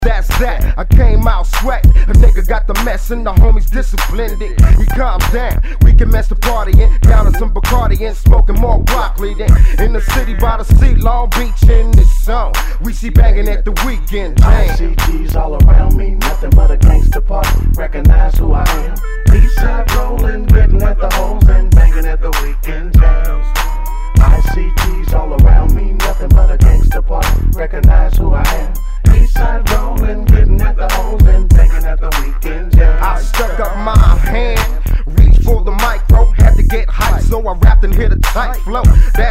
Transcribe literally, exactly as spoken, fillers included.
That's that, I came out sweat. A nigga got the mess and the homies disciplined it. He calmed down, we can mess the party in. Down to some Bacardi and smoking more broccoli than in the city by the sea, Long Beach in the zone. We see banging at the weekend. I see G's all around me, nothing but a gangster party. Recognize who I am. Eastside rolling, getting at the hoes and banging at the weekend jams. I see G's all around me, nothing but a gangster party. Recognize who I am. Eastside rolling, getting at the hoes and banging at the weekend jams. I stuck up my hand, reached for the micro, had to get hype, so I rapped and hit a tight flow. That